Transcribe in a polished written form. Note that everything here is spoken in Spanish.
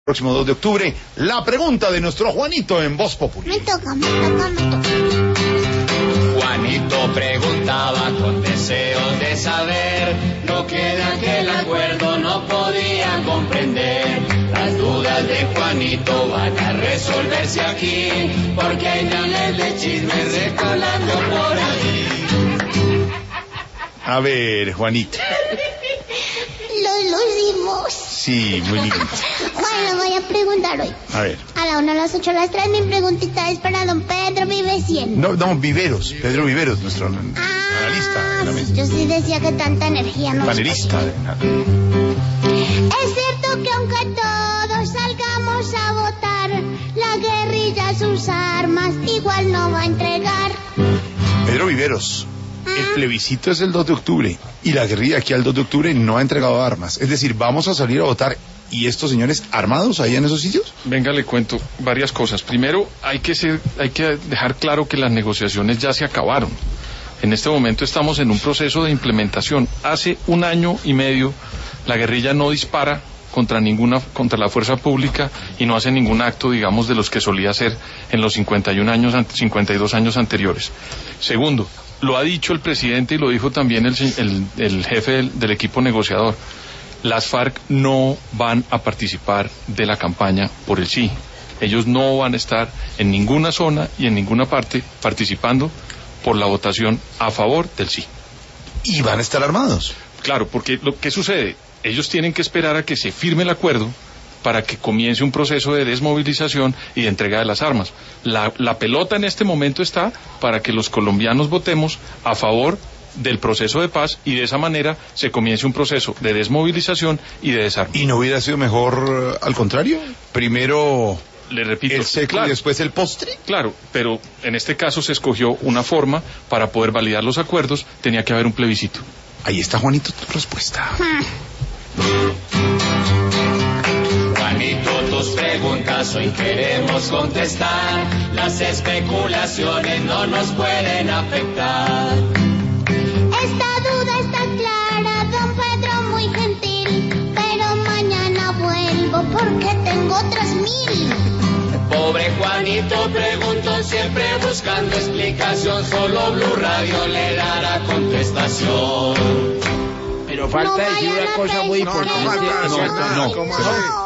Próximo 2 de octubre, la pregunta de nuestro Juanito en Voz Populi. Me toca. Juanito preguntaba con deseos de saber lo que de aquel acuerdo no podía comprender. Las dudas de Juanito van a resolverse aquí, porque hay miles de chismes recolando por ahí. A ver, Juanito. Lo lucimos. Sí, muy lindo. Bueno, voy a preguntar hoy. A ver. A la 1, a las 8, a las 3, mi preguntita es para don Pedro Vive 100. No, Viveros. Pedro Viveros, nuestro analista. Yo sí decía que tanta energía no. Panelista. Es cierto que aunque todos salgamos a votar, la guerrilla sus armas igual no va a entregar. Pedro Viveros. El plebiscito es el 2 de octubre y la guerrilla aquí al 2 de octubre no ha entregado armas. Es decir, vamos a salir a votar y estos señores armados ahí en esos sitios. Venga, le cuento varias cosas. Primero, hay que dejar claro que las negociaciones ya se acabaron. En este momento estamos en un proceso de implementación. Hace 1 año y medio la guerrilla no dispara contra la fuerza pública y no hace ningún acto, digamos, de los que solía hacer en los 52 años anteriores. Segundo, lo ha dicho el presidente y lo dijo también el jefe del equipo negociador. Las FARC no van a participar de la campaña por el sí. Ellos no van a estar en ninguna zona y en ninguna parte participando por la votación a favor del sí. ¿Y van a estar armados? Claro, porque lo que sucede, ellos tienen que esperar a que se firme el acuerdo para que comience un proceso de desmovilización y de entrega de las armas. La pelota en este momento está para que los colombianos votemos a favor del proceso de paz y de esa manera se comience un proceso de desmovilización y de desarme. ¿Y no hubiera sido mejor al contrario? Primero, le repito, el seco, claro, y después el postre. Claro, pero en este caso se escogió una forma para poder validar los acuerdos, tenía que haber un plebiscito. Ahí está, Juanito, tu respuesta. Juanito, tus preguntas hoy queremos contestar. Las especulaciones no nos pueden afectar. Esta duda está clara, don Pedro muy gentil, pero mañana vuelvo porque tengo 3000. Pobre Juanito preguntó siempre buscando explicación, solo Blue Radio le dará contestación. Pero falta decir una cosa muy importante. No.